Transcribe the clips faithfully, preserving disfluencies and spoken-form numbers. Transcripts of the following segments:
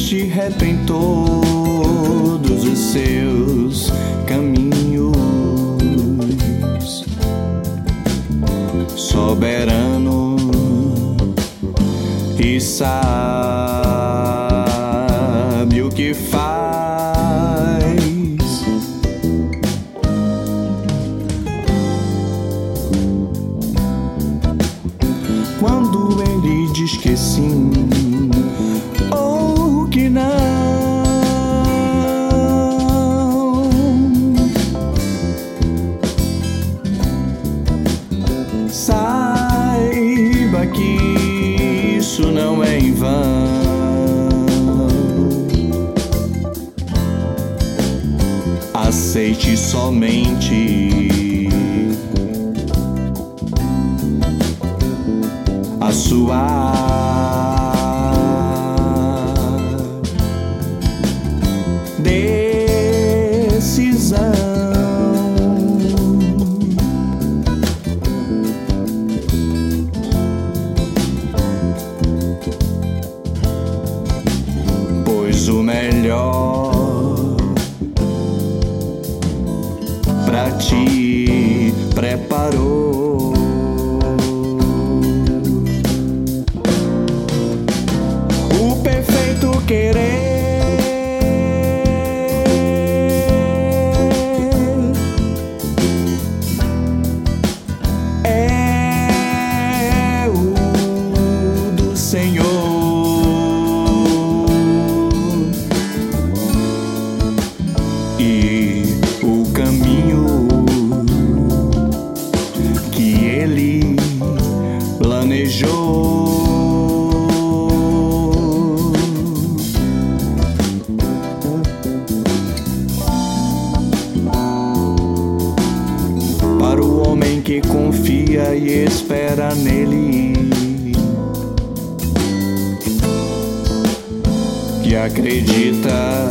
de reto em todos os seus caminhos, soberano e sabe o que faz. Quando ele diz que sim ou que não, saiba que isso não é em vão. Aceite somente a sua decisão. Pois o melhor pra ti preparou. O perfeito querer é o do Senhor, e o caminho que Ele planejou para o homem que confia e espera nele, que acredita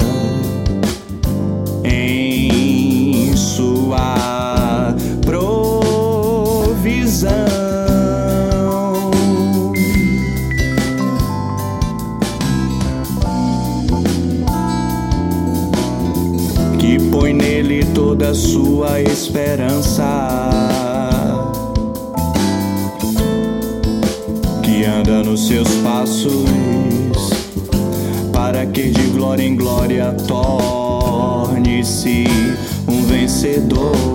em sua provisão, que põe nele toda a sua esperança, que anda nos seus passos, para que de glória em glória torne-se um vencedor.